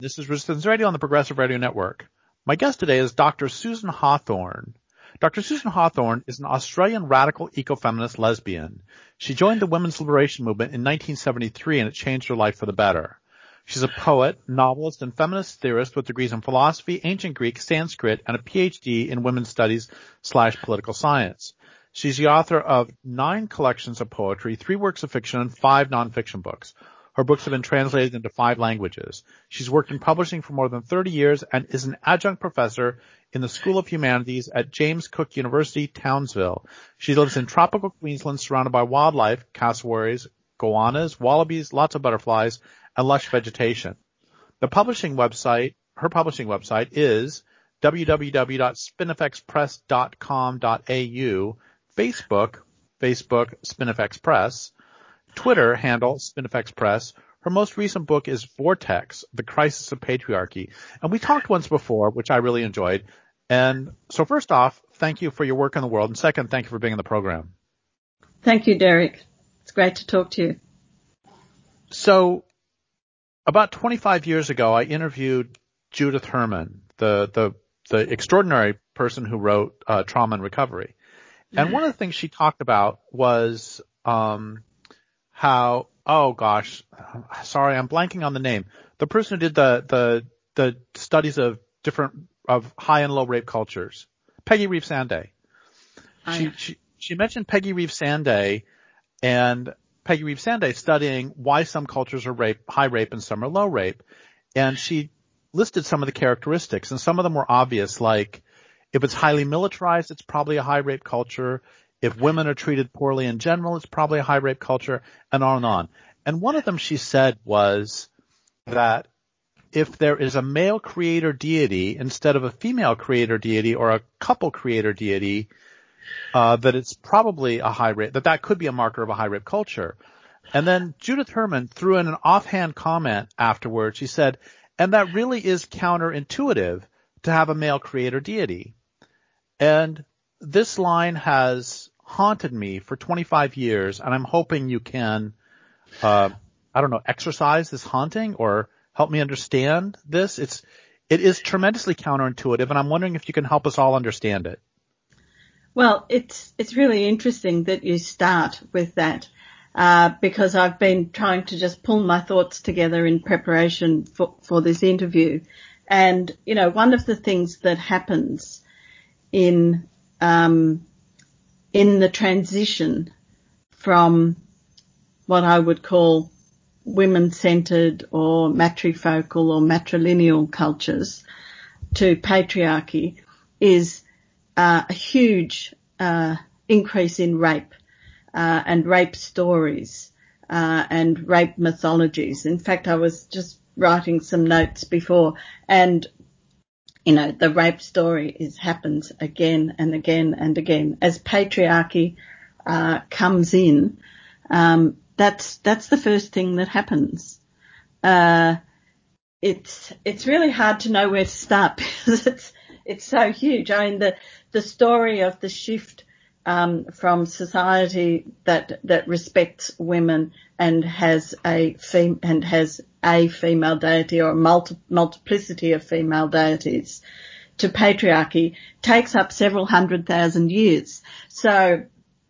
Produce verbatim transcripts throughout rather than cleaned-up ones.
This is Resistance Radio on the Progressive Radio Network. My guest today is Doctor Susan Hawthorne. Doctor Susan Hawthorne is an Australian radical ecofeminist lesbian. She joined the women's liberation movement in nineteen seventy-three, and it changed her life for the better. She's a poet, novelist, and feminist theorist with degrees in philosophy, ancient Greek, Sanskrit, and a P H D in women's studies slash political science. She's the author of nine collections of poetry, three works of fiction, and five nonfiction books. Her books have been translated into five languages. She's worked in publishing for more than thirty years and is an adjunct professor in the School of Humanities at James Cook University, Townsville. She lives in tropical Queensland surrounded by wildlife, cassowaries, goannas, wallabies, lots of butterflies, and lush vegetation. The publishing website, her publishing website is w w w dot spinifex press dot com dot a u, Facebook, Facebook Spinifex Press, Twitter handle, Spinifex Press. Her most recent book is Vortex, The Crisis of Patriarchy. And we talked once before, which I really enjoyed. And so first off, thank you for your work in the world. And second, thank you for being in the program. Thank you, Derek. It's great to talk to you. So about twenty-five years ago, I interviewed Judith Herman, the, the, the extraordinary person who wrote uh, Trauma and Recovery. And one of the things she talked about was, um, how, oh gosh, sorry, I'm blanking on the name. The person who did the, the, the studies of different, of high and low rape cultures. Peggy Reeves Sanday. She, she, she mentioned Peggy Reeves Sanday and Peggy Reeves Sanday studying why some cultures are rape, high rape and some are low rape. And she listed some of the characteristics, and some of them were obvious, like if it's highly militarized, it's probably a high rape culture. If women are treated poorly in general, it's probably a high rape culture, and on and on. And one of them she said was that if there is a male creator deity instead of a female creator deity or a couple creator deity, uh, that it's probably a high rape, that that could be a marker of a high rape culture. And then Judith Herman threw in an offhand comment afterwards. She said, and that really is counterintuitive to have a male creator deity. And this line has haunted me for twenty-five years, and I'm hoping you can, uh, I don't know, exercise this haunting or help me understand this. It's, it is tremendously counterintuitive, and I'm wondering if you can help us all understand it. Well, it's, it's really interesting that you start with that, uh, because I've been trying to just pull my thoughts together in preparation for, for this interview. And, you know, one of the things that happens in, um, in the transition from what I would call women-centered or matrifocal or matrilineal cultures to patriarchy is uh, a huge uh, increase in rape uh, and rape stories uh, and rape mythologies. In fact, I was just writing some notes before, and you know, the rape story is happens again and again and again as patriarchy uh, comes in. Um, that's that's the first thing that happens. Uh, it's it's really hard to know where to start because it's it's so huge. I mean, the the story of the shift um, from society that that respects women and has a fem- and has a female deity or a multi- multiplicity of female deities to patriarchy takes up several hundred thousand years. So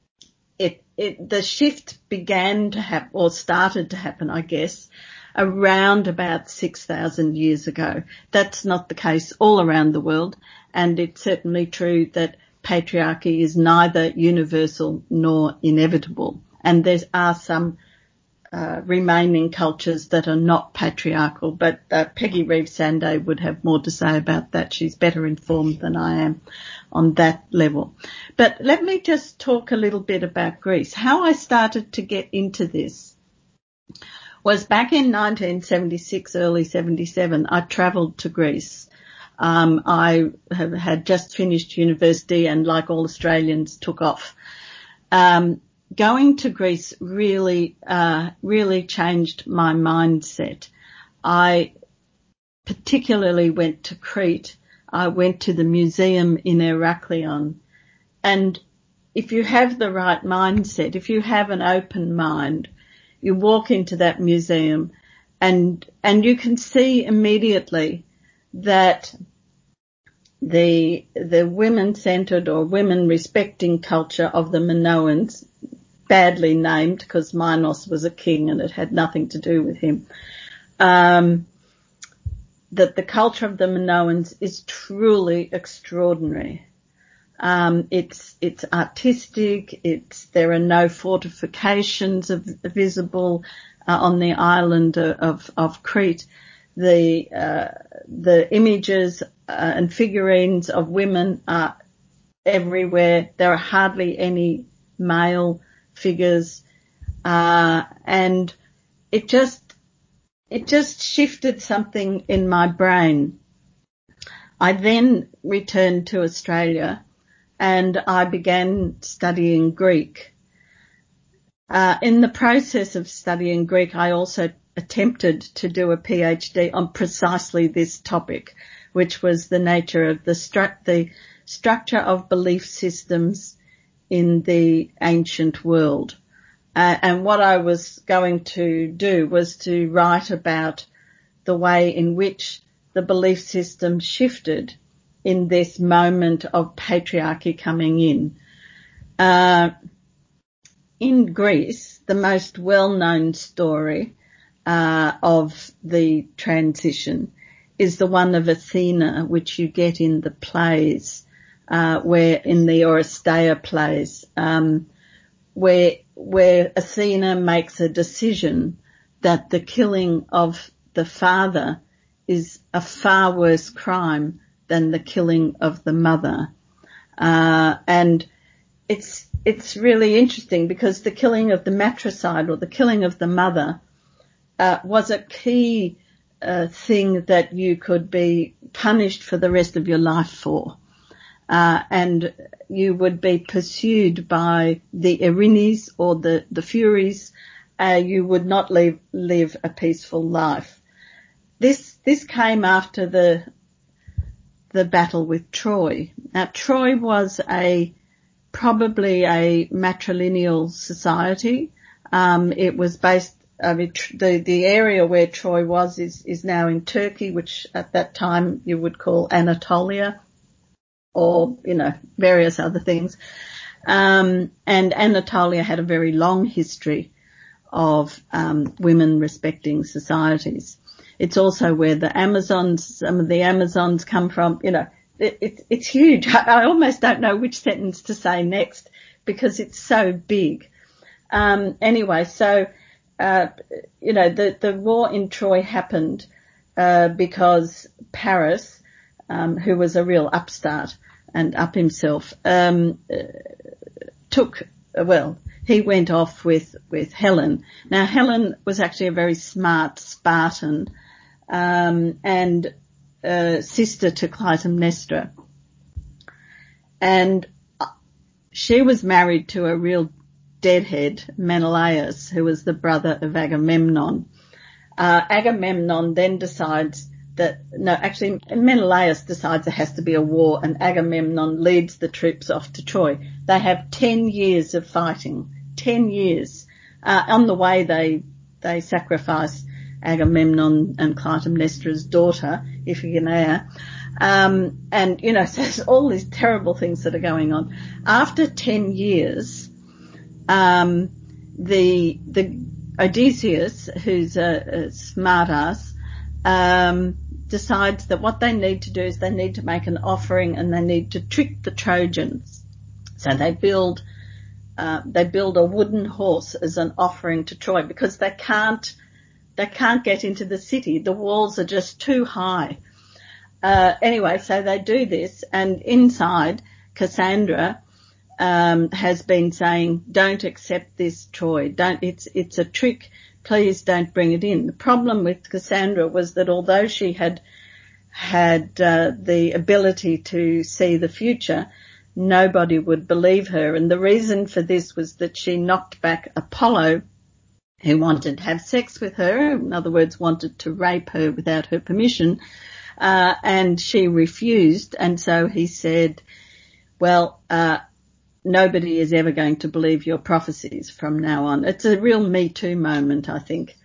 it, it, the shift began to happen or started to happen, I guess, around about six thousand years ago. That's not the case all around the world, and it's certainly true that patriarchy is neither universal nor inevitable. And there are some Uh, remaining cultures that are not patriarchal, but uh, Peggy Reeves Sanday would have more to say about that. She's better informed than I am on that level. But let me just talk a little bit about Greece. How I started to get into this was back in nineteen seventy-six, early seventy-seven, I travelled to Greece. Um, I have, had just finished university and, like all Australians, took off. Um, Going to Greece really, uh, really changed my mindset. I particularly went to Crete. I went to the museum in Heraklion. And if you have the right mindset, if you have an open mind, you walk into that museum and, and you can see immediately that the, the women-centred or women-respecting culture of the Minoans, badly named because Minos was a king and it had nothing to do with him, um, that the culture of the Minoans is truly extraordinary. Um, it's, it's artistic. It's, there are no fortifications of, visible, uh, on the island of, of Crete. The, uh, the images, uh, and figurines of women are everywhere. There are hardly any male figures, uh, and it just, it just shifted something in my brain. I then returned to Australia and I began studying Greek. Uh, in the process of studying Greek, I also attempted to do a PhD on precisely this topic, which was the nature of the, stru- the structure of belief systems in the ancient world. Uh, and what I was going to do was to write about the way in which the belief system shifted in this moment of patriarchy coming in. Uh, in Greece, the most well-known story uh, of the transition is the one of Athena, which you get in the plays, uh, where in the Oresteia plays, um, where where Athena makes a decision that the killing of the father is a far worse crime than the killing of the mother. Uh, and it's, it's really interesting because the killing of the matricide or the killing of the mother, uh, was a key, uh, thing that you could be punished for the rest of your life for. Uh, and you would be pursued by the Erinyes or the, the Furies. Uh, you would not live, live a peaceful life. This, this came after the, the battle with Troy. Now, Troy was a, probably a matrilineal society. Um, it was based, I mean, tr- the, the area where Troy was is, is now in Turkey, which at that time you would call Anatolia, or, you know, various other things. Um, and Anatolia had a very long history of, um, women respecting societies. It's also where the Amazons, some of the Amazons come from, you know, it, it, it's huge. I, I almost don't know which sentence to say next because it's so big. Um, anyway, so, uh, you know, the, the war in Troy happened, uh, because Paris, um, who was a real upstart and up himself, um, uh, took, uh, well, he went off with, with Helen. Now, Helen was actually a very smart Spartan, um, and, uh, sister to Clytemnestra. And she was married to a real deadhead, Menelaus, who was the brother of Agamemnon. Uh, Agamemnon then decides that, no, actually Menelaus decides there has to be a war and Agamemnon leads the troops off to Troy. They have ten years of fighting, ten years. Uh, on the way they, they sacrifice Agamemnon and Clytemnestra's daughter, Iphigenia. Um, and, you know, so there's all these terrible things that are going on. After ten years, um, the, the Odysseus, who's a, a smart ass, um, decides that what they need to do is they need to make an offering and they need to trick the Trojans. So they build, uh, they build a wooden horse as an offering to Troy because they can't, they can't get into the city. The walls are just too high. Uh, anyway, so they do this and inside Cassandra, um, has been saying, don't accept this, Troy. Don't, it's, it's a trick. Please don't bring it in. The problem with Cassandra was that although she had had uh, the ability to see the future, nobody would believe her. And the reason for this was that she knocked back Apollo, who wanted to have sex with her, in other words, wanted to rape her without her permission, uh, and she refused. And so he said, well, uh, nobody is ever going to believe your prophecies from now on. It's a real Me Too moment, I think.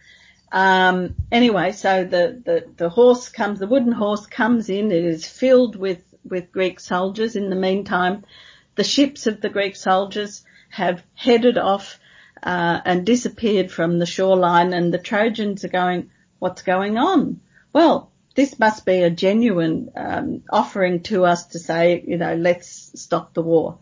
Um, anyway, so the, the, the horse comes, the wooden horse comes in. It is filled with, with Greek soldiers. In the meantime, the ships of the Greek soldiers have headed off uh, and disappeared from the shoreline, and the Trojans are going, what's going on? Well, this must be a genuine um, offering to us to say, you know, let's stop the war.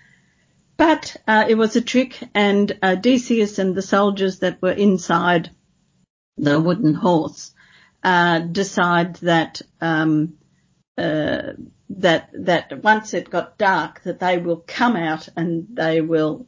But uh, it was a trick, and uh, Odysseus and the soldiers that were inside the wooden horse uh, decide that um, uh, that that once it got dark, that they will come out and they will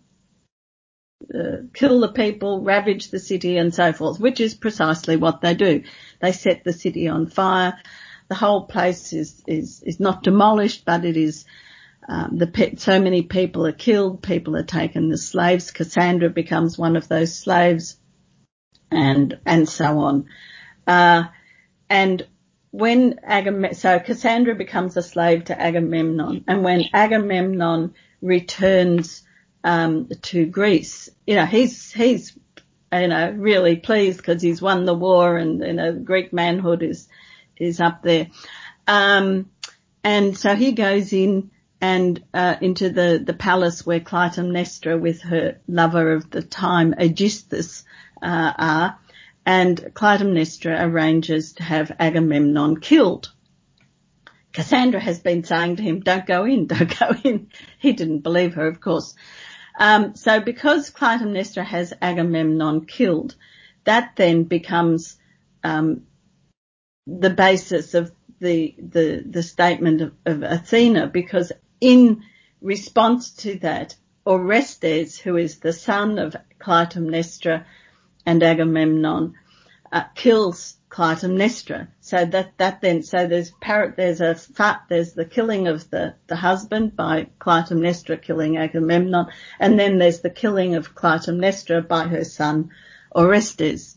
uh, kill the people, ravage the city, and so forth, which is precisely what they do. They set the city on fire. The whole place is is is not demolished, but it is. Um, the pe- so many people are killed. People are taken as slaves. Cassandra becomes one of those slaves, and and so on. Uh, and when Agam- so Cassandra becomes a slave to Agamemnon, and when Agamemnon returns um, to Greece, you know he's he's you know really pleased because he's won the war, and you know Greek manhood is is up there. Um, and so he goes in. And uh, into the, the palace where Clytemnestra with her lover of the time, Aegisthus, uh, are, and Clytemnestra arranges to have Agamemnon killed. Cassandra has been saying to him, don't go in, don't go in. He didn't believe her, of course. Um, so because Clytemnestra has Agamemnon killed, that then becomes um, the basis of the the, the statement of, of Athena, because in response to that, Orestes, who is the son of Clytemnestra and Agamemnon, uh, kills Clytemnestra. So that, that then, so there's par- there's a, there's the killing of the, the husband by Clytemnestra killing Agamemnon, and then there's the killing of Clytemnestra by her son Orestes.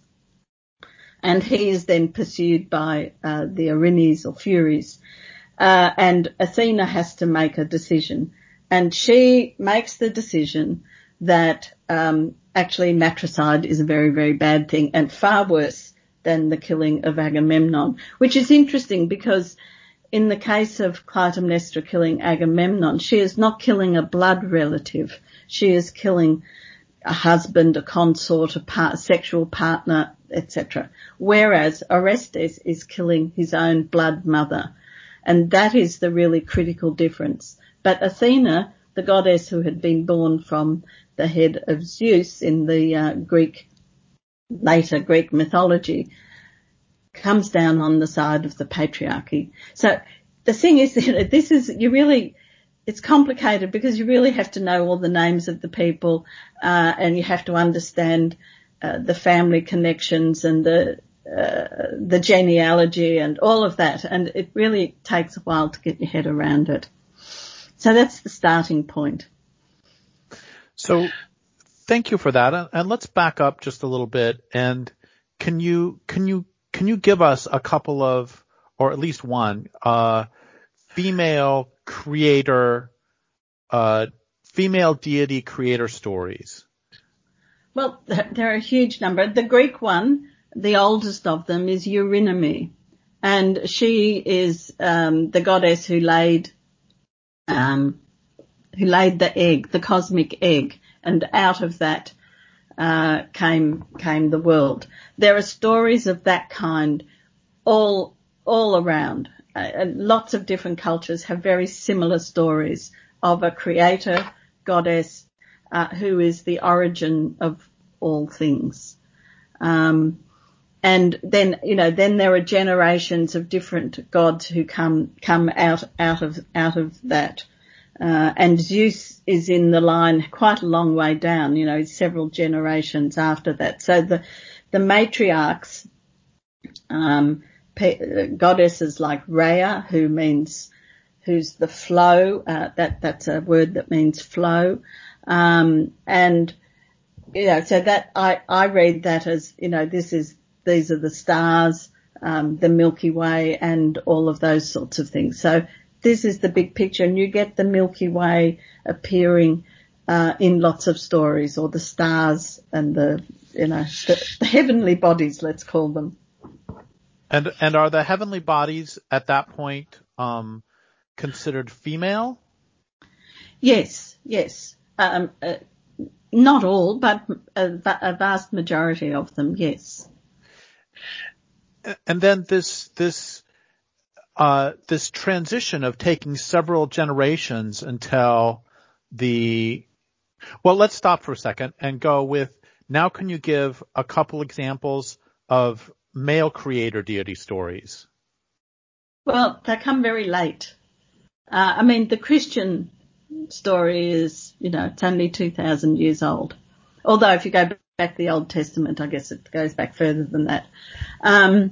And he is then pursued by, uh, the Erinyes or Furies. Uh, and Athena has to make a decision, and she makes the decision that um, actually matricide is a very, very bad thing and far worse than the killing of Agamemnon, which is interesting because in the case of Clytemnestra killing Agamemnon, she is not killing a blood relative. She is killing a husband, a consort, a part, sexual partner, et cetera. Whereas Orestes is killing his own blood mother. And that is the really critical difference. But Athena, the goddess who had been born from the head of Zeus in the uh, Greek, later Greek mythology, comes down on the side of the patriarchy. So the thing is, you know, this is, you really, it's complicated because you really have to know all the names of the people, uh, and you have to understand uh, the family connections and the Uh, the genealogy and all of that, and it really takes a while to get your head around it. So that's the starting point. So thank you for that, and let's back up just a little bit. And can you can you can you give us a couple of, or at least one, uh, female creator, uh, female deity creator stories? Well, there are a huge number. The Greek one, the oldest of them, is Eurynome, and she is um, the goddess who laid um, who laid the egg, the cosmic egg, and out of that uh, came came the world. There are stories of that kind all all around. Uh, lots of different cultures have very similar stories of a creator goddess uh, who is the origin of all things. Um, And then, you know, then there are generations of different gods who come, come out, out of, out of that. Uh, and Zeus is in the line quite a long way down, you know, several generations after that. So the, the matriarchs, um, goddesses like Rhea, who means, who's the flow, uh, that, that's a word that means flow. Um, and, you know, so that, I, I read that as, you know, this is, these are the stars, um, the Milky Way and all of those sorts of things. So this is the big picture, and you get the Milky Way appearing, uh, in lots of stories, or the stars and the, you know, the, the heavenly bodies, let's call them. And and are the heavenly bodies at that point um, considered female? Yes, yes. Um, uh, not all, but a, a vast majority of them, yes. And then this this uh, this transition of taking several generations until the well, let's stop for a second and go with now. Can you give a couple examples of male creator deity stories? Well, they come very late. Uh, I mean, the Christian story is, you know, it's only two thousand years old. Although if you go back to the Old Testament, I guess it goes back further than that. Um,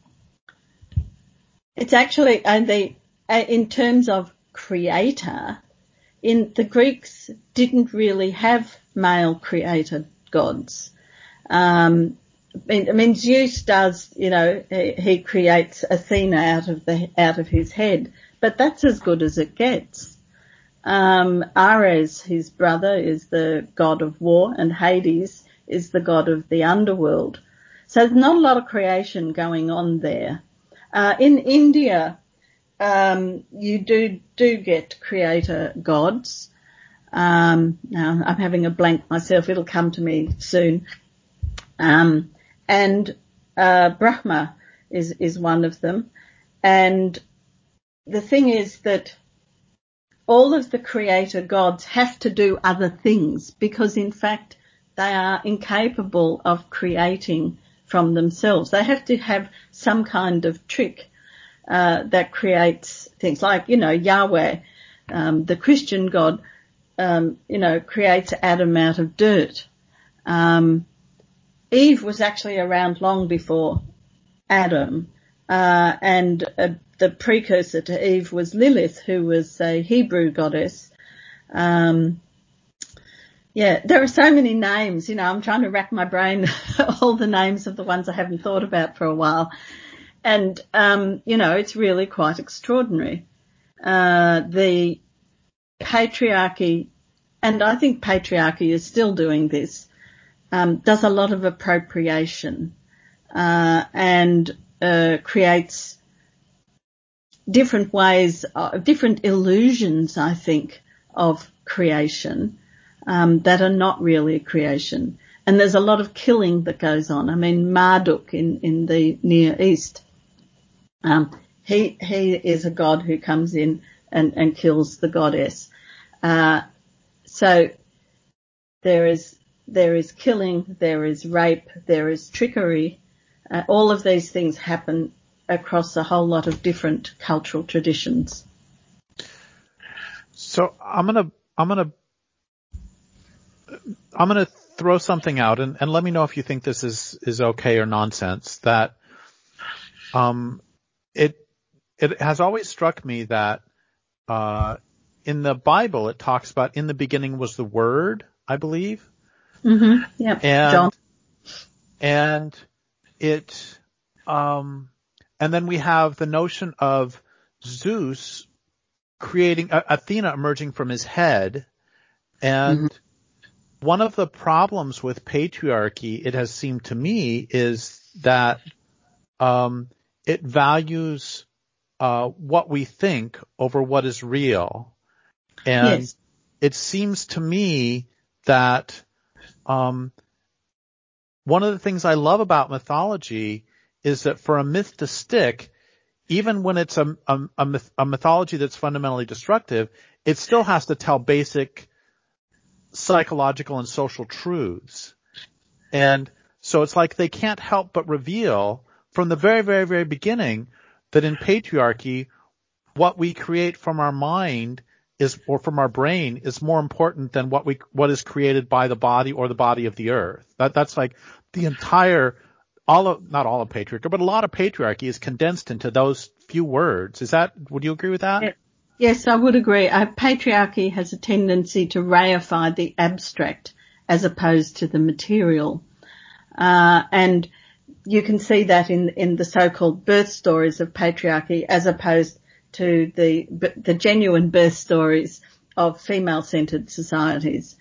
it's actually, uh, the, uh, in terms of creator, in the Greeks didn't really have male creator gods. Um, I mean, Zeus does, you know, he, he creates Athena out of the, out of his head, but that's as good as it gets. Um, Ares, his brother, is the god of war, and Hades is the god of the underworld. So there's not a lot of creation going on there. Uh, in India, um, you do, do get creator gods. Um, now I'm having a blank myself. It'll come to me soon. Um, and, uh, Brahma is, is one of them. And the thing is that all of the creator gods have to do other things because in fact they are incapable of creating from themselves. They have to have some kind of trick, uh, that creates things like, you know, Yahweh, um, the Christian God, um, you know, creates Adam out of dirt. Um, Eve was actually around long before Adam, uh, and uh, the precursor to Eve was Lilith, who was a Hebrew goddess. Um, yeah, there are so many names, you know, I'm trying to rack my brain all the names of the ones I haven't thought about for a while. And, um, you know, it's really quite extraordinary. Uh, the patriarchy, and I think patriarchy is still doing this, um, does a lot of appropriation, uh, and, uh, creates different ways, uh, different illusions, I think, of creation, um, that are not really creation. And there's a lot of killing that goes on. I mean, Marduk in, in the Near East, um, he, he is a god who comes in and, and kills the goddess. Uh, so there is, there is killing, there is rape, there is trickery. Uh, all of these things happen across a whole lot of different cultural traditions. So I'm gonna, I'm gonna, I'm gonna throw something out, and, and let me know if you think this is, is okay or nonsense. That, um, it, it has always struck me that, uh, in the Bible it talks about in the beginning was the Word, I believe. Mm-hmm. Yeah. And, John. and it, um, and then we have the notion of Zeus creating uh, Athena emerging from his head. And mm-hmm. one of the problems with patriarchy, it has seemed to me, is that, um, it values, uh, what we think over what is real. And yes. It seems to me that, um, one of the things I love about mythology is that for a myth to stick, even when it's a, a, a, myth, a mythology that's fundamentally destructive, it still has to tell basic psychological and social truths. And so it's like they can't help but reveal from the very, very, very beginning that in patriarchy, what we create from our mind is, or from our brain, is more important than what we, what is created by the body or the body of the earth. That, that's like the entire, all of, not all of patriarchy, but a lot of patriarchy is condensed into those few words. Is that, would you agree with that? Yes, I would agree. Uh, patriarchy has a tendency to reify the abstract as opposed to the material. Uh, and you can see that in, in the so-called birth stories of patriarchy as opposed to the, the genuine birth stories of female-centered societies.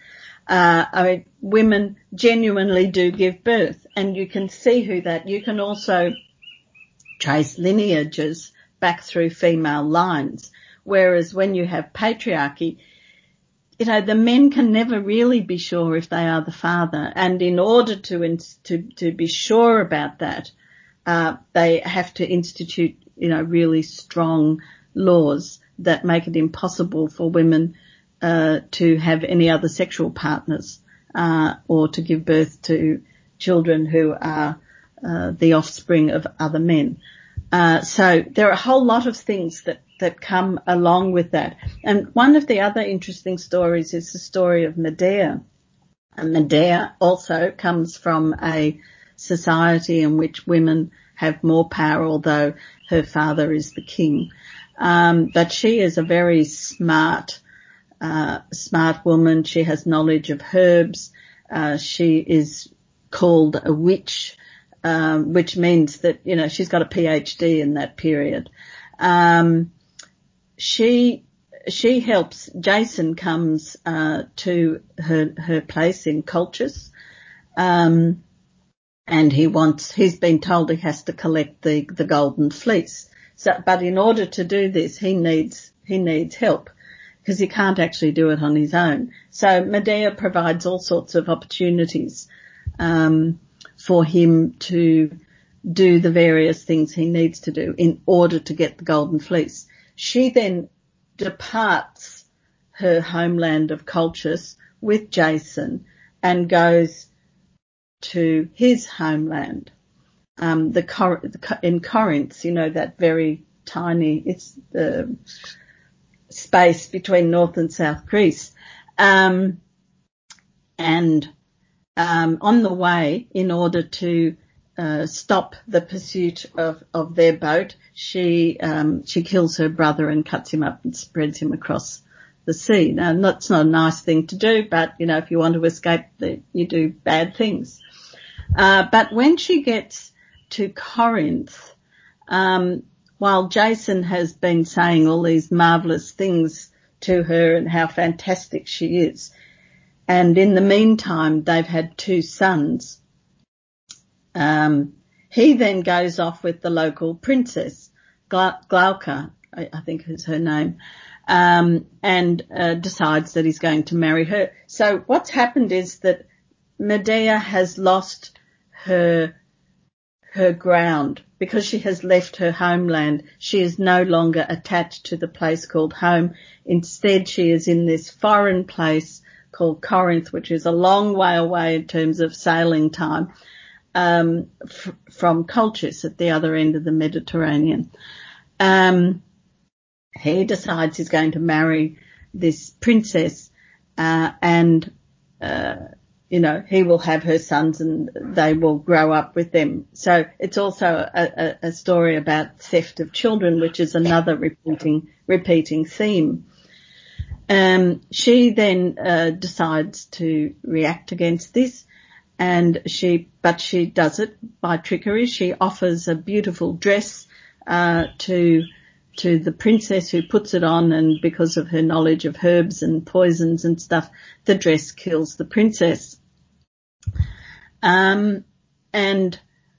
Uh, I mean, women genuinely do give birth, and you can see who that. You can also trace lineages back through female lines, whereas when you have patriarchy, you know, the men can never really be sure if they are the father, and in order to to to be sure about that, uh, they have to institute, you know, really strong laws that make it impossible for women uh, to have any other sexual partners uh, or to give birth to children who are uh, the offspring of other men. Uh, so there are a whole lot of things that, that come along with that. And one of the other interesting stories is the story of Medea. And Medea also comes from a society in which women have more power, although her father is the king. Um, but she is a very smart, uh, smart woman. She has knowledge of herbs. Uh, she is called a witch. Um, which means that, you know, she's got a P H D in that period. Um, she, she helps, Jason comes, uh, to her, her place in Colchis. Um, and he wants, he's been told he has to collect the, the golden fleece. So, but in order to do this, he needs, he needs help because he can't actually do it on his own. So Medea provides all sorts of opportunities, um, for him to do the various things he needs to do in order to get the golden fleece. She then departs her homeland of Colchis with Jason and goes to his homeland, um, the, Cor- the in Corinth, you know, that very tiny, it's the space between North and South Greece. Um, and Um, on the way, in order to uh, stop the pursuit of, of their boat, she um, she kills her brother and cuts him up and spreads him across the sea. Now, that's not a nice thing to do, but, you know, if you want to escape, the, you do bad things. Uh, but when she gets to Corinth, um, while Jason has been saying all these marvellous things to her and how fantastic she is, and in the meantime, they've had two sons. Um, he then goes off with the local princess, Glau- Glauca, I, I think is her name, um, and uh, decides that he's going to marry her. So what's happened is that Medea has lost her her ground because she has left her homeland. She is no longer attached to the place called home. Instead, she is in this foreign place called Corinth, which is a long way away in terms of sailing time, um, f- from Colchis at the other end of the Mediterranean. Um, he decides he's going to marry this princess, uh, and, uh, you know, he will have her sons and they will grow up with them. So it's also a, a, a story about theft of children, which is another repeating, repeating theme. Um, she then uh, decides to react against this, and she, but she does it by trickery. She offers a beautiful dress uh, to to the princess, who puts it on, and because of her knowledge of herbs and poisons and stuff, the dress kills the princess. Um, and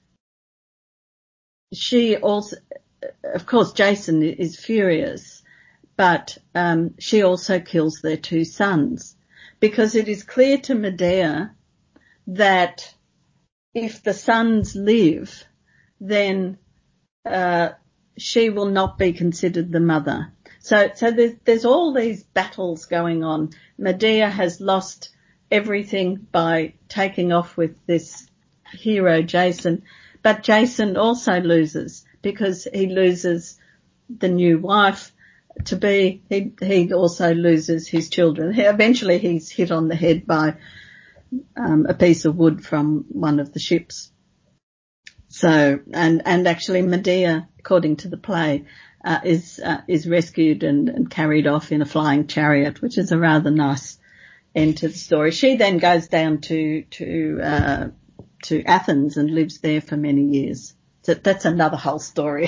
she also, of course, Jason is furious. But um, she also kills their two sons, because it is clear to Medea that if the sons live, then uh, she will not be considered the mother. So, so there's, there's all these battles going on. Medea has lost everything by taking off with this hero, Jason, but Jason also loses because he loses the new wife to be, he, he also loses his children. He, eventually he's hit on the head by um, a piece of wood from one of the ships. So, and, and actually Medea, according to the play, uh, is, uh, is rescued and, and carried off in a flying chariot, which is a rather nice end to the story. She then goes down to, to, uh, to Athens and lives there for many years. So that's another whole story.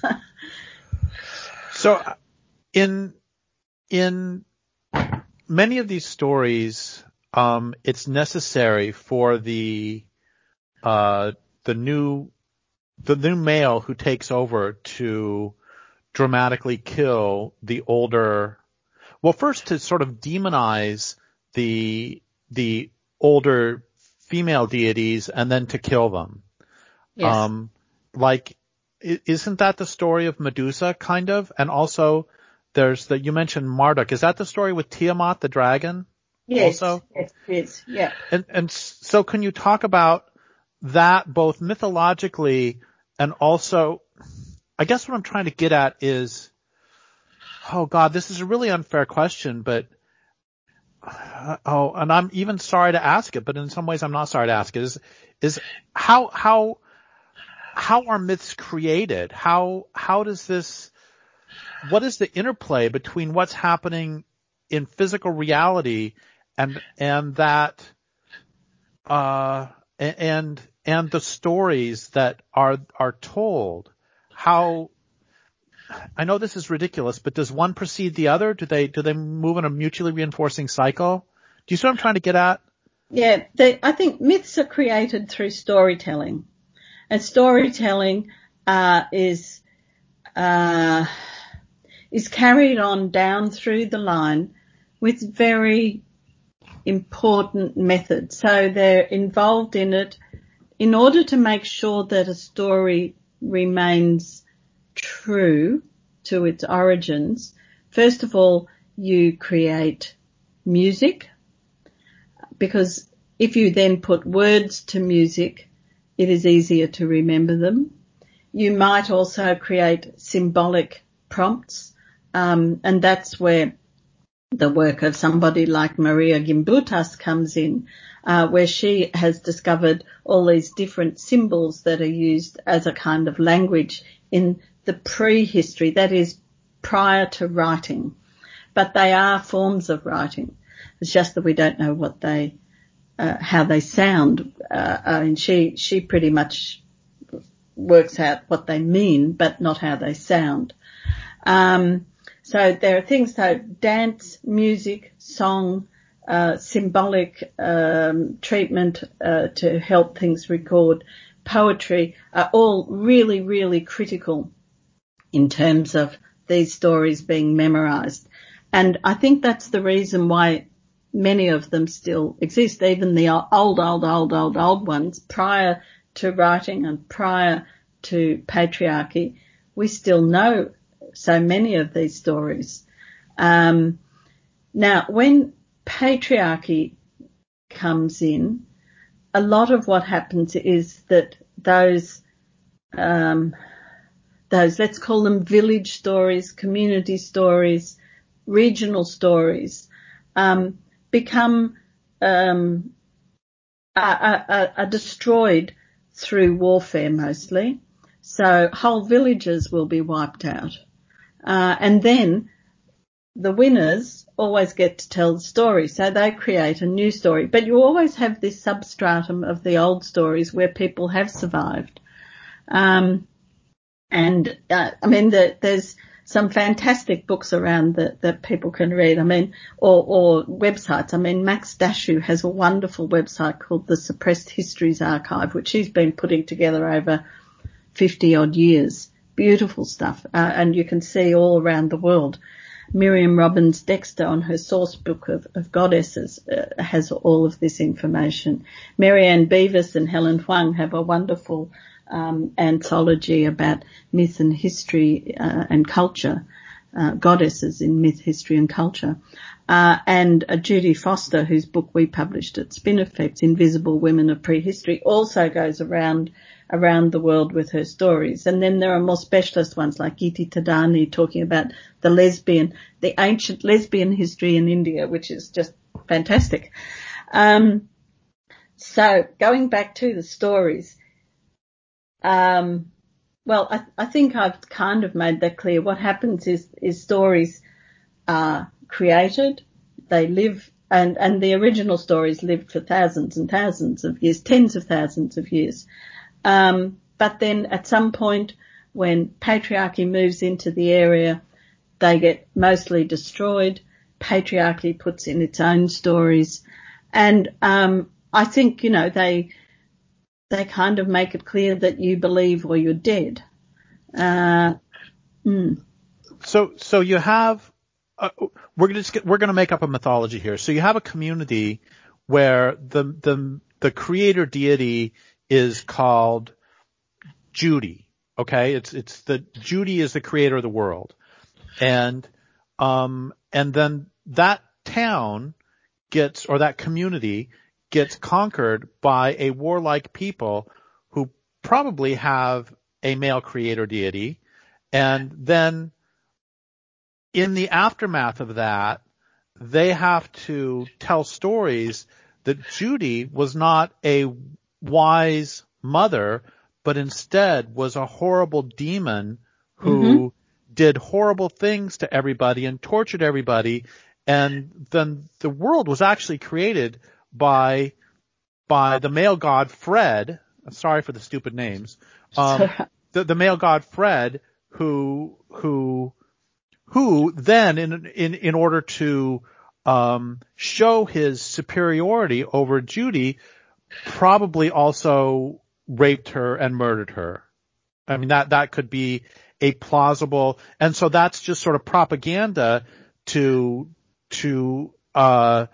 So, in in many of these stories, um, it's necessary for the uh, the new the new male who takes over to dramatically kill the older. Well, first to sort of demonize the the older female deities, and then to kill them. Yes. Um, like, isn't that the story of Medusa, kind of? And also, there's the, you mentioned Marduk. Is that the story with Tiamat, the dragon? Yes. Also? Yes, it is. Yeah. And, and so can you talk about that both mythologically and also, I guess what I'm trying to get at is, oh God, this is a really unfair question, but, uh, oh, and I'm even sorry to ask it, but in some ways I'm not sorry to ask it, is, is how, how, how are myths created? How, how does this, what is the interplay between what's happening in physical reality and, and that, uh, and, and the stories that are, are told? How, I know this is ridiculous, but does one precede the other? Do they, do they move in a mutually reinforcing cycle? Do you see what I'm trying to get at? Yeah, they, I think myths are created through storytelling. And storytelling uh, is uh, is carried on down through the line with very important methods. So they're involved in it in order to make sure that a story remains true to its origins. First of all, you create music, because if you then put words to music, it is easier to remember them. You might also create symbolic prompts, um, and that's where the work of somebody like Maria Gimbutas comes in, uh, where she has discovered all these different symbols that are used as a kind of language in the prehistory, that is prior to writing. But they are forms of writing. It's just that we don't know what they Uh, how they sound, uh, and she, she pretty much works out what they mean, but not how they sound. Um, so there are things like dance, music, song, uh, symbolic, um, treatment, uh, to help things record, poetry, are all really, really critical in terms of these stories being memorized. And I think that's the reason why many of them still exist, even the old, old, old, old, old ones, prior to writing and prior to patriarchy. We still know so many of these stories. Um, now, when patriarchy comes in, a lot of what happens is that those, um, those, let's call them village stories, community stories, regional stories, um, become um, are, are, are destroyed through warfare mostly. So whole villages will be wiped out. Uh, and then the winners always get to tell the story. So they create a new story. But you always have this substratum of the old stories where people have survived. Um, and, uh, I mean, the, there's some fantastic books around that, that people can read. I mean, or, or websites. I mean, Max Dashu has a wonderful website called the Suppressed Histories Archive, which he's been putting together over fifty odd years. Beautiful stuff. Uh, and you can see all around the world. Miriam Robbins Dexter on her source book of, of goddesses uh, has all of this information. Marianne Beavis and Helen Huang have a wonderful um, anthology about myth and history uh, and culture, uh, goddesses in myth, history and culture. Uh, and uh, Judy Foster, whose book we published at Spin Effects, Invisible Women of Prehistory, also goes around around the world with her stories. And then there are more specialist ones like Iti Tadani talking about the lesbian, the ancient lesbian history in India, which is just fantastic. Um, so going back to the stories, um, well, I, I think I've kind of made that clear. What happens is, is stories are created, they live, and, and the original stories lived for thousands and thousands of years, tens of thousands of years. Um, but then at some point when patriarchy moves into the area, they get mostly destroyed. Patriarchy puts in its own stories, And um, I think, you know, they they kind of make it clear that you believe or you're dead. Uh, mm. So so you have uh, we're going to we're going to make up a mythology here. So you have a community where the the the creator deity is called Judy. Okay, it's it's the Judy is the creator of the world, and um and then that town gets or that community gets conquered by a warlike people who probably have a male creator deity, and then in the aftermath of that, they have to tell stories that Judy was not a wise mother, but instead was a horrible demon who mm-hmm. did horrible things to everybody and tortured everybody. And then the world was actually created by, by the male god Fred. Sorry for the stupid names. Um, the, the male god Fred who, who, who then in, in, in order to, um, show his superiority over Judy, probably also raped her and murdered her. I mean, that, that could be a plausible, and so that's just sort of propaganda to, to, uh,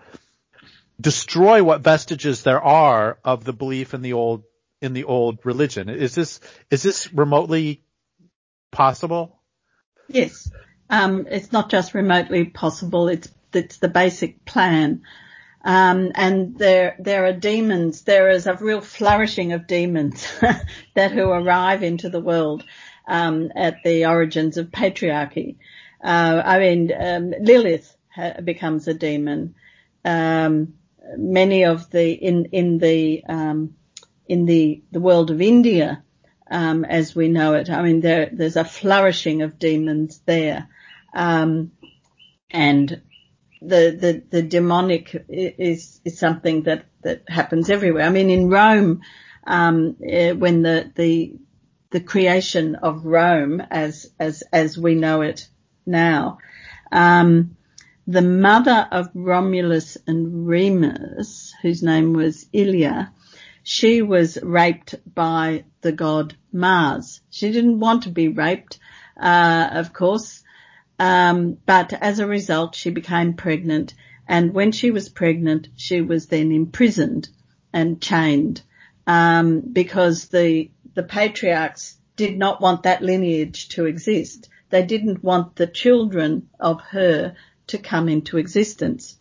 destroy what vestiges there are of the belief in the old, in the old religion. Is this, is this remotely possible? Yes. Um, it's not just remotely possible, it's, it's the basic plan. Um, and there, there are demons, there is a real flourishing of demons that who arrive into the world, um, at the origins of patriarchy. Uh, I mean, um, Lilith ha- becomes a demon. Um, many of the, in, in the, um, in the, the world of India, um, as we know it, I mean, there, there's a flourishing of demons there. Um, and the, the, the demonic is, is something that, that happens everywhere. I mean, in Rome, um, when the, the, the creation of Rome as, as, as we know it now, um, the mother of Romulus and Remus, whose name was Ilia, she was raped by the god Mars. She didn't want to be raped, uh, of course. Um, but as a result, she became pregnant, and when she was pregnant, she was then imprisoned and chained, um, because the, the patriarchs did not want that lineage to exist. They didn't want the children of her to come into existence.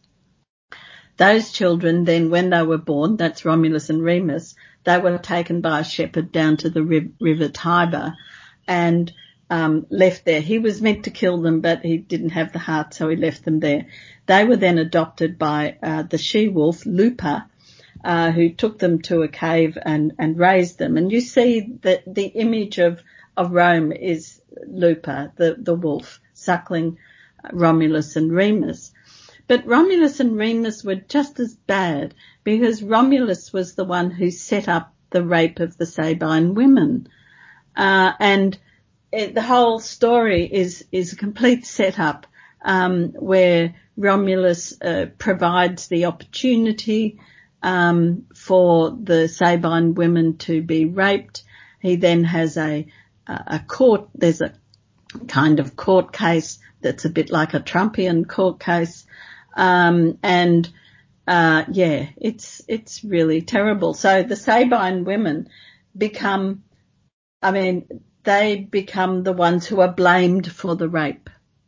Those children then, when they were born, that's Romulus and Remus, they were taken by a shepherd down to the river Tiber and Um, left there. He was meant to kill them, but he didn't have the heart, so he left them there. They were then adopted by uh, the she-wolf, Lupa, uh, who took them to a cave and, and raised them. And you see that the image of, of Rome is Lupa, the, the wolf, suckling Romulus and Remus. But Romulus and Remus were just as bad because Romulus was the one who set up the rape of the Sabine women. Uh, and It, the whole story is, is a complete setup, um, where Romulus, uh, provides the opportunity, um, for the Sabine women to be raped. He then has a, a court, there's a kind of court case that's a bit like a Trumpian court case. Um, and, uh, yeah, it's, it's really terrible. So the Sabine women become, I mean, they become the ones who are blamed for the rape,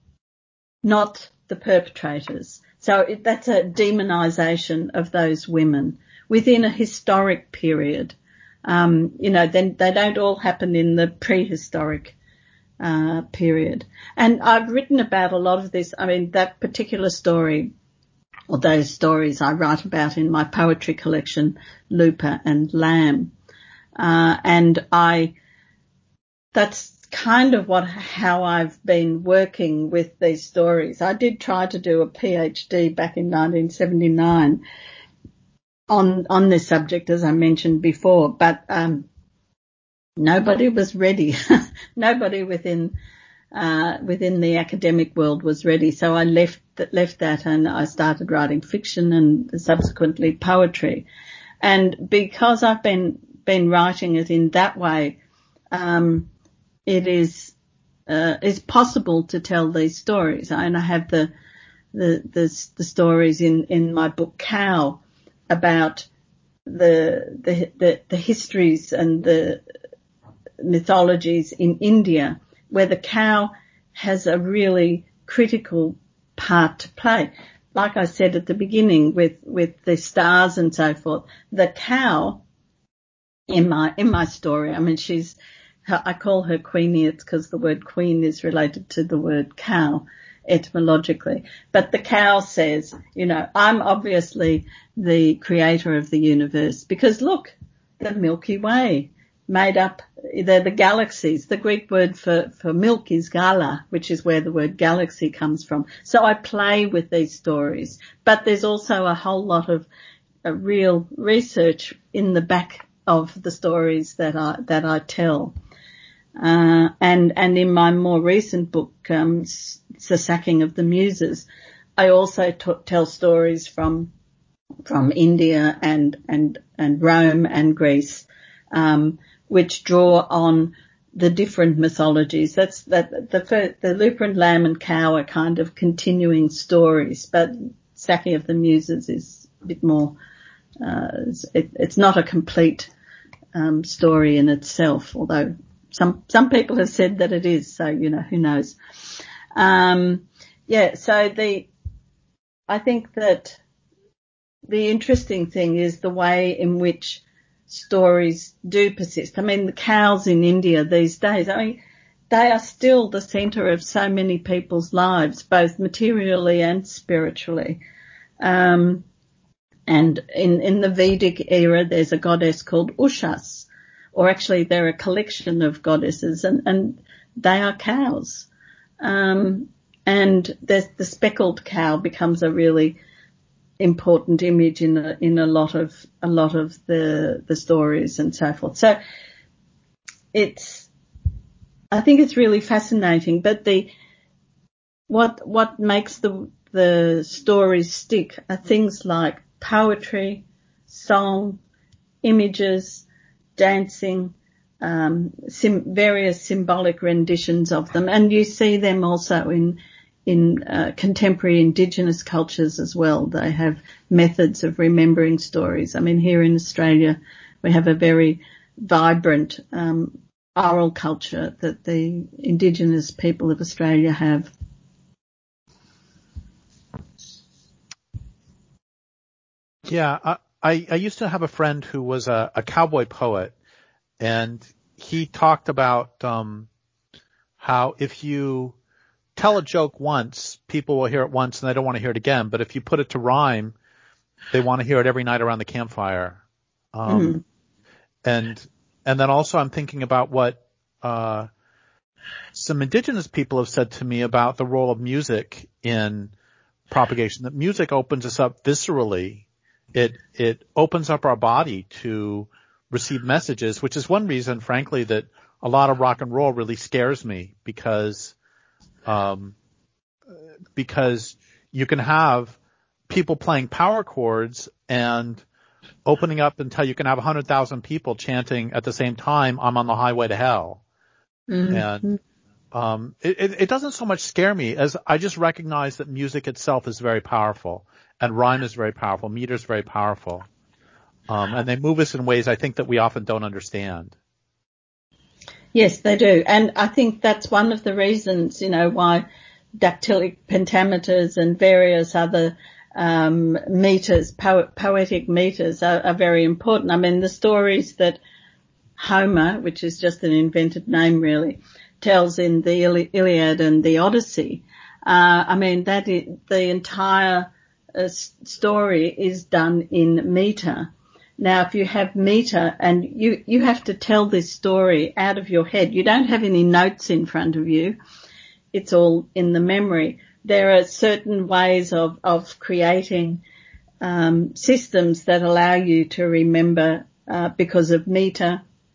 not the perpetrators. So it, that's a demonization of those women within a historic period. Um, you know, then they don't all happen in the prehistoric uh, period. And I've written about a lot of this. I mean, that particular story, or those stories I write about in my poetry collection, Lupa and Lamb. Uh, and I, that's kind of what, how I've been working with these stories. I did try to do a PhD back in nineteen seventy-nine on, on this subject, as I mentioned before, but, um, nobody was ready. Nobody within, uh, within the academic world was ready. So I left, left that and I started writing fiction and subsequently poetry. And because I've been, been writing it in that way, um, it is, uh, it's possible to tell these stories. And I have the, the, the, the stories in, in my book Cow about the, the, the, the histories and the mythologies in India, where the cow has a really critical part to play. Like I said at the beginning with, with the stars and so forth, the cow in my, in my story, I mean, she's, I call her Queenie. It's because the word queen is related to the word cow etymologically. But the cow says, you know, I'm obviously the creator of the universe because look, the Milky Way made up, they're the galaxies. The Greek word for, for milk is gala, which is where the word galaxy comes from. So I play with these stories, but there's also a whole lot of uh, real research in the back of the stories that I, that I tell. Uh, and, and in my more recent book, um, The Sacking of the Muses, I also t- tell stories from, from India and, and, and Rome and Greece, um, which draw on the different mythologies. That's that the the Luperant Lamb and Cow are kind of continuing stories, but Sacking of the Muses is a bit more. Uh, it, it's not a complete um, story in itself, although some some people have said that it is. So you know, who knows? Um, yeah. So the I think that the interesting thing is the way in which stories do persist. I mean, the cows in India these days, I mean, they are still the centre of so many people's lives, both materially and spiritually. Um, and in, in the Vedic era, there's a goddess called Ushas, or actually they're a collection of goddesses, and, and they are cows. Um, and the, the speckled cow becomes a really important image in a, in a lot of a lot of the the stories and so forth. So it's I think it's really fascinating. But the what what makes the the stories stick are things like poetry, song, images, dancing, um, sim, various symbolic renditions of them, and you see them also in. in uh, contemporary Indigenous cultures as well. They have methods of remembering stories. I mean, here in Australia, we have a very vibrant um, oral culture that the Indigenous people of Australia have. Yeah, I, I, I used to have a friend who was a, a cowboy poet, and he talked about um, how if you tell a joke once, people will hear it once and they don't want to hear it again. But if you put it to rhyme, they want to hear it every night around the campfire. Um, mm. and, and then also I'm thinking about what, uh, some Indigenous people have said to me about the role of music in propagation, that music opens us up viscerally. It, it opens up our body to receive messages, which is one reason, frankly, that a lot of rock and roll really scares me because Um, because you can have people playing power chords and opening up until you can have one hundred thousand people chanting at the same time, I'm on the highway to hell. Mm-hmm. And um, it, it, it doesn't so much scare me as I just recognize that music itself is very powerful and rhyme is very powerful, meter is very powerful. Um, and they move us in ways I think that we often don't understand. Yes, they do. And I think that's one of the reasons, you know, why dactylic pentameters and various other um, meters, po- poetic meters are, are very important. I mean, the stories that Homer, which is just an invented name really, tells in the Ili- Iliad and the Odyssey, uh, I mean, that is, the entire uh, story is done in meter. Now, if you have meter and you, you have to tell this story out of your head, you don't have any notes in front of you. It's all in the memory. There are certain ways of, of creating um, systems that allow you to remember uh, because of meter.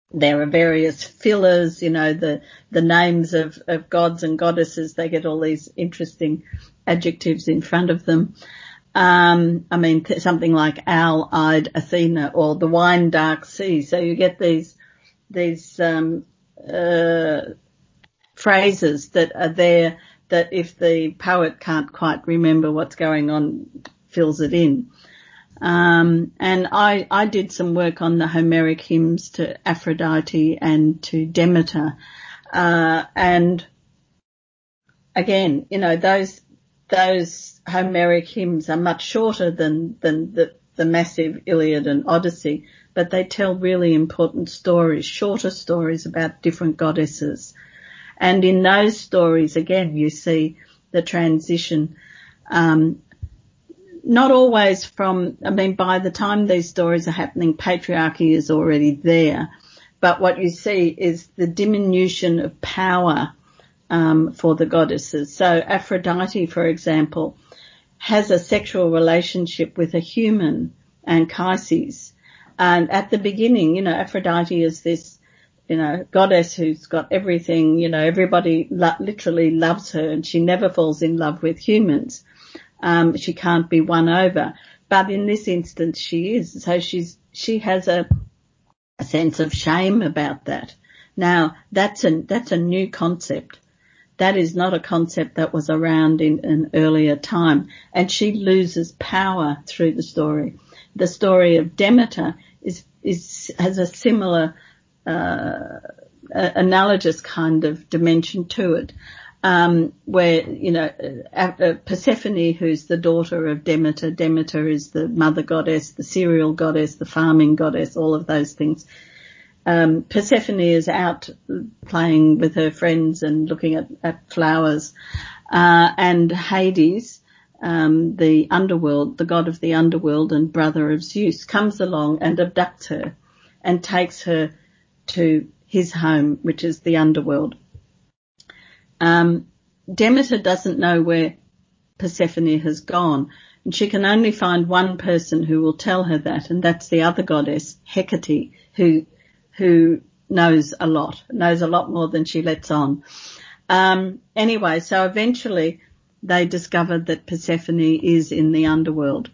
there are various fillers, you know, the, the names of, of gods and goddesses, they get all these interesting adjectives in front of them. Um, I mean, th- something like owl-eyed Athena or the wine-dark sea. So you get these, these, um, uh, phrases that are there that if the poet can't quite remember what's going on, fills it in. Um, and I, I did some work on the Homeric hymns to Aphrodite and to Demeter. Uh, and again, you know, those, those Homeric hymns are much shorter than, than the, the massive Iliad and Odyssey, but they tell really important stories, shorter stories about different goddesses. And in those stories, again, you see the transition, um, not always from, I mean, by the time these stories are happening, patriarchy is already there. But what you see is the diminution of power um, for the goddesses. So Aphrodite, for example, has a sexual relationship with a human, Anchises. And at the beginning, you know, Aphrodite is this, you know, goddess who's got everything, you know, everybody lo- literally loves her and she never falls in love with humans. Um, she can't be won over. But in this instance, she is. So she's, she has a, a sense of shame about that. Now, that's a, that's a new concept. That is not a concept that was around in an earlier time. And she loses power through the story. The story of Demeter is, is, has a similar, uh, analogous kind of dimension to it. Um, where, you know, uh, Persephone, who's the daughter of Demeter, Demeter is the mother goddess, the cereal goddess, the farming goddess, all of those things. Um, Persephone is out playing with her friends and looking at, at flowers, uh, and Hades, um, the underworld, the god of the underworld and brother of Zeus, comes along and abducts her and takes her to his home, which is the underworld. Um, Demeter doesn't know where Persephone has gone, and she can only find one person who will tell her that, and that's the other goddess, Hecate, who, who knows a lot, knows a lot more than she lets on. Um, anyway, so eventually they discovered that Persephone is in the underworld.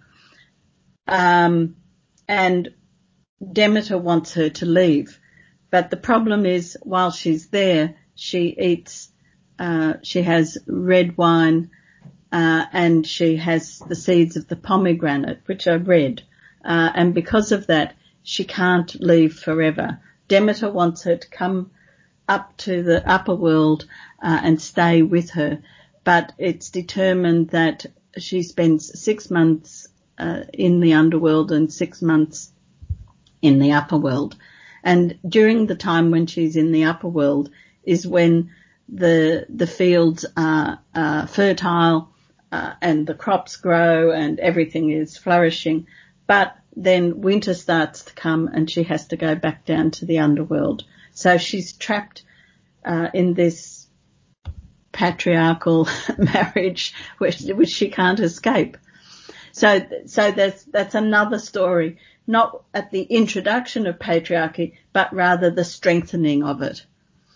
Um, and Demeter wants her to leave, but the problem is while she's there, she eats Uh, she has red wine, uh, and she has the seeds of the pomegranate, which are red. Uh, and because of that, she can't leave forever. Demeter wants her to come up to the upper world, uh, and stay with her. But it's determined that she spends six months, uh, in the underworld and six months in the upper world. And during the time when she's in the upper world is when the the fields are uh, fertile, uh, and the crops grow and everything is flourishing. But then winter starts to come and she has to go back down to the underworld. So she's trapped uh, in this patriarchal marriage which, which she can't escape. So so that's that's another story, not at the introduction of patriarchy, but rather the strengthening of it.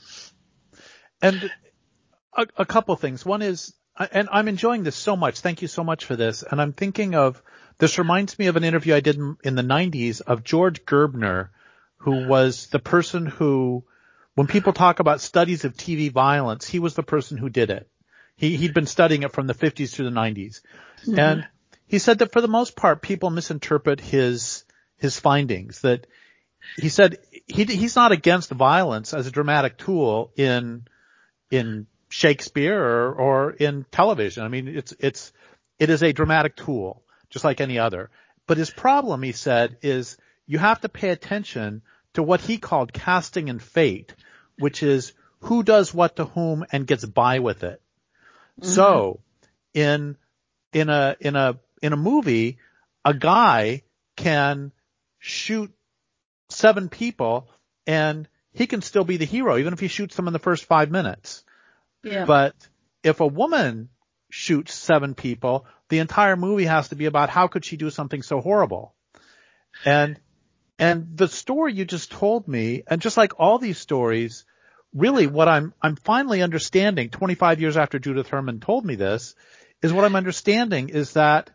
And a, a couple things. One is, and I'm enjoying this so much. Thank you so much for this. And I'm thinking of, this reminds me of an interview I did in, in the nineties of George Gerbner, who was the person who, when people talk about studies of T V violence, he was the person who did it. He, he'd been studying it from the fifties to the nineties. Mm-hmm. And he said that for the most part, people misinterpret his, his findings. That he said he, he's not against violence as a dramatic tool in, in Shakespeare or, or in television. I mean, it's, it's, it is a dramatic tool, just like any other. But his problem, he said, is you have to pay attention to what he called casting and fate, which is who does what to whom and gets by with it. Mm-hmm. So in, in a, in a, in a movie, a guy can shoot seven people and he can still be the hero, even if he shoots them in the first five minutes. Yeah. But if a woman shoots seven people, the entire movie has to be about how could she do something so horrible. And And the story you just told me, and just like all these stories, really what I'm, I'm finally understanding twenty-five years after Judith Herman told me this, is what I'm understanding is that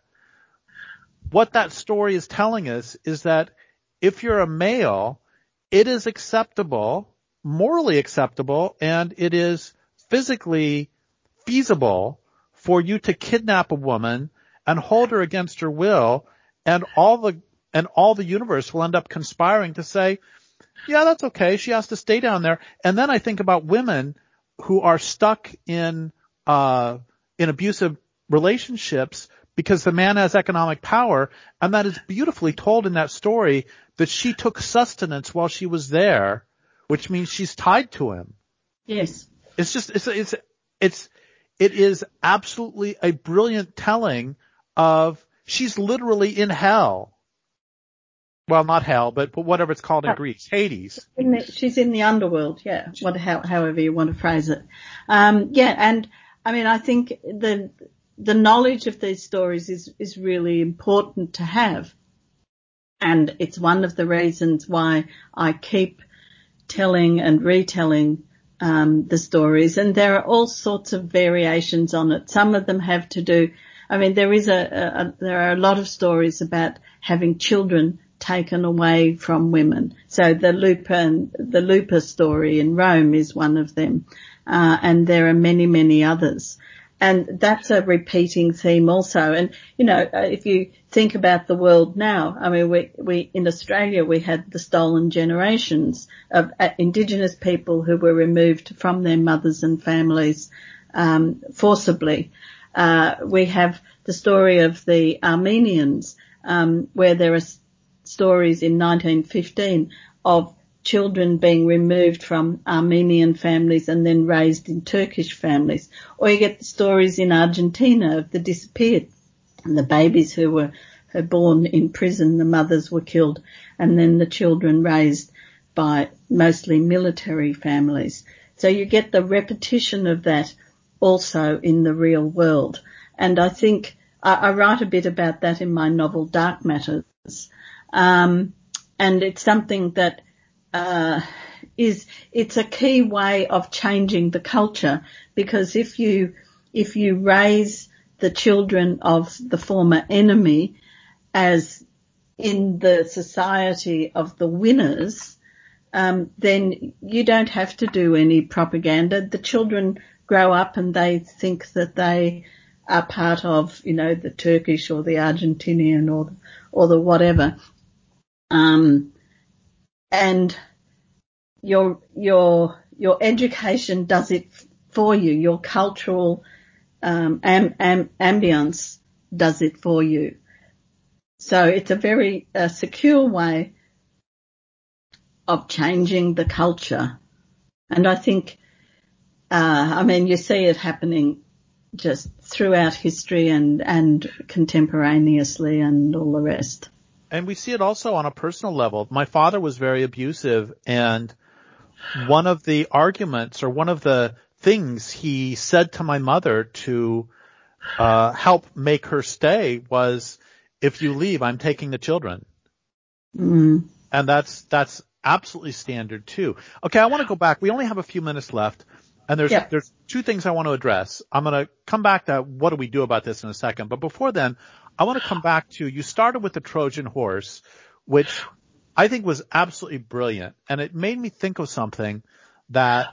what that story is telling us is that if you're a male, it is acceptable, morally acceptable, and it is physically feasible for you to kidnap a woman and hold her against her will, and all the and all the universe will end up conspiring to say, yeah, that's okay, she has to stay down there. And then I think about women who are stuck in uh in abusive relationships because the man has economic power, and that is beautifully told in that story that she took sustenance while she was there, which means she's tied to him. Yes. It's just, it's, it's, it's, it is absolutely a brilliant telling of she's literally in hell. Well, not hell, but, but whatever it's called in oh. Greece, Hades. In the, she's in the underworld, yeah, what, how, however you want to phrase it. Um, yeah, and I mean, I think the, the knowledge of these stories is, is really important to have. And it's one of the reasons why I keep telling and retelling um, the stories. And there are all sorts of variations on it. Some of them have to do, I mean, there is a, a, a there are a lot of stories about having children taken away from women. So the Lupa, the Lupa story in Rome is one of them. Uh, and there are many, many others. And that's a repeating theme also. And, you know, if you think about the world now, I mean, we, we, in Australia, we had the stolen generations of uh, Indigenous people who were removed from their mothers and families, um, forcibly. Uh, we have the story of the Armenians, um, where there are stories in nineteen fifteen of children being removed from Armenian families and then raised in Turkish families. Or you get the stories in Argentina of the disappeared and the babies who were, were born in prison, the mothers were killed, and then the children raised by mostly military families. So you get the repetition of that also in the real world. And I think I, I write a bit about that in my novel Dark Matters. Um, and it's something that Uh, is, it's a key way of changing the culture, because if you, if you raise the children of the former enemy as in the society of the winners, um, then you don't have to do any propaganda. The children grow up and they think that they are part of, you know, the Turkish or the Argentinian or, or the whatever. Um, and your, your, your education does it for you. Your cultural, um, am, am, ambience does it for you. So it's a very uh, secure way of changing the culture. And I think, uh, I mean, you see it happening just throughout history and, and contemporaneously and all the rest. And we see it also on a personal level. My father was very abusive, and one of the arguments or one of the things he said to my mother to uh help make her stay was, if you leave, I'm taking the children. Mm. And that's that's absolutely standard too. Okay, I want to go back. We only have a few minutes left, and there's yep. there's two things I want to address. I'm going to come back to what do we do about this in a second. But before then, I want to come back to, you started with the Trojan horse, which I think was absolutely brilliant. And it made me think of something that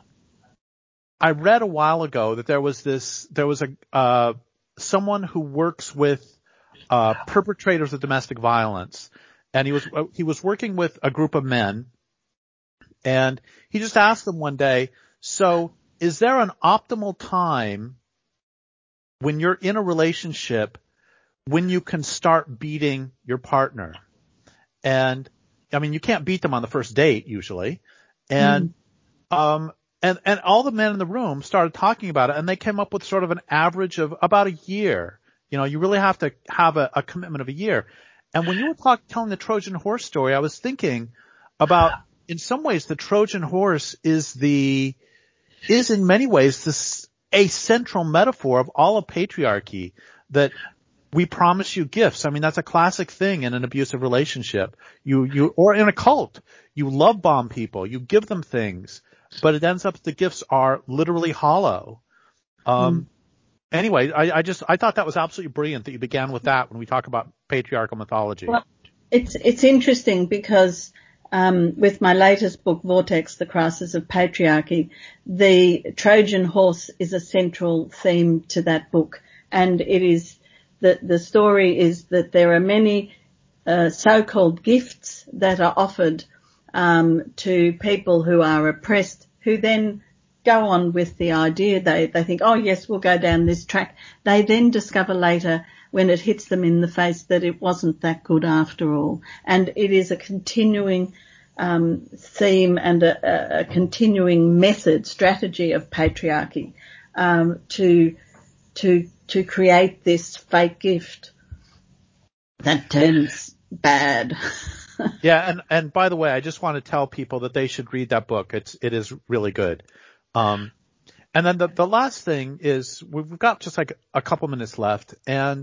I read a while ago, that there was this, there was a, uh, someone who works with, uh, perpetrators of domestic violence. And he was, he was working with a group of men, and he just asked them one day, so is there an optimal time when you're in a relationship when you can start beating your partner? And I mean, you can't beat them on the first date usually. And, mm. um, and, and all the men in the room started talking about it, and they came up with sort of an average of about a year. You know, you really have to have a, a commitment of a year. And when you were talk, telling the Trojan horse story, I was thinking about, in some ways, the Trojan horse is the, is in many ways this, a central metaphor of all of patriarchy, that we promise you gifts. I mean, that's a classic thing in an abusive relationship. You, you, or in a cult, you love bomb people, you give them things, but it ends up the gifts are literally hollow. Um, mm. Anyway, I, I just, I thought that was absolutely brilliant that you began with that when we talk about patriarchal mythology. Well, it's, it's interesting because, um, with my latest book, Vortex, The Crisis of Patriarchy, the Trojan horse is a central theme to that book. And it is, the, the story is that there are many, uh, so-called gifts that are offered, um, to people who are oppressed, who then go on with the idea. They, they think, oh yes, we'll go down this track. They then discover later when it hits them in the face that it wasn't that good after all. And it is a continuing, um, theme and a, a continuing method, strategy of patriarchy, um, to, to, to create this fake gift that turns bad. Yeah. And, and by the way, I just want to tell people that they should read that book. It's, it is really good. Um, and then the, the last thing is we've got just like a couple minutes left. And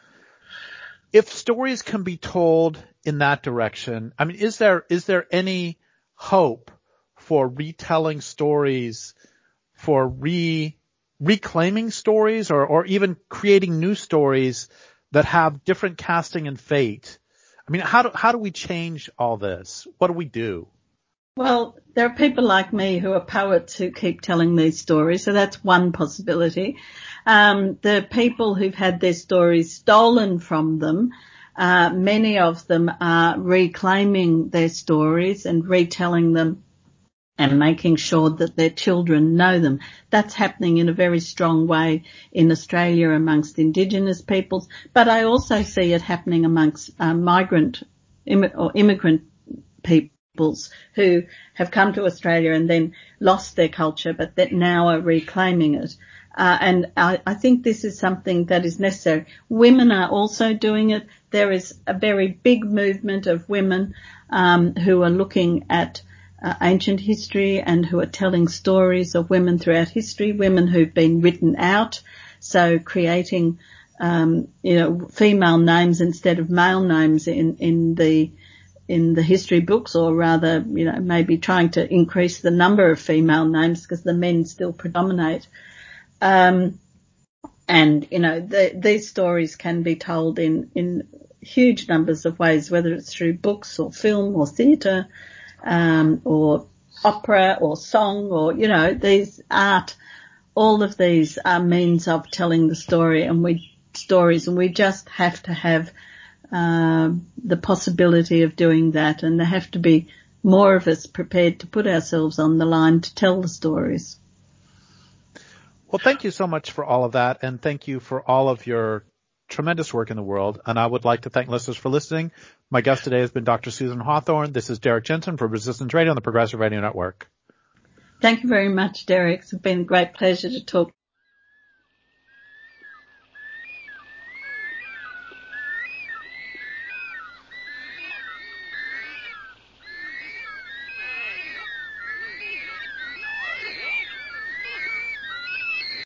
if stories can be told in that direction, I mean, is there, is there any hope for retelling stories, for re, reclaiming stories or, or even creating new stories that have different casting and fate? I mean, how do, how do we change all this? What do we do? Well, there are people like me who are poets who keep telling these stories, so that's one possibility. Um, the people who've had their stories stolen from them, uh, many of them are reclaiming their stories and retelling them and making sure that their children know them. That's happening in a very strong way in Australia amongst Indigenous peoples, but I also see it happening amongst uh, migrant Im- or immigrant people who have come to Australia and then lost their culture, but that now are reclaiming it. Uh, and I, I think this is something that is necessary. Women are also doing it. There is a very big movement of women um, who are looking at uh, ancient history and who are telling stories of women throughout history, women who've been written out, so creating um, you know, female names instead of male names in, in the in the history books, or rather, you know, maybe trying to increase the number of female names because the men still predominate. Um, and, you know, the, these stories can be told in, in huge numbers of ways, whether it's through books or film or theatre, um, or opera or song or, you know, these art, all of these are means of telling the story and we, stories and we just have to have Um, the possibility of doing that, and there have to be more of us prepared to put ourselves on the line to tell the stories. Well, thank you so much for all of that, and thank you for all of your tremendous work in the world. And I would like to thank listeners for listening. My guest today has been Doctor Susan Hawthorne. This is Derek Jensen for Resistance Radio on the Progressive Radio Network. Thank you very much, Derek. It's been a great pleasure to talk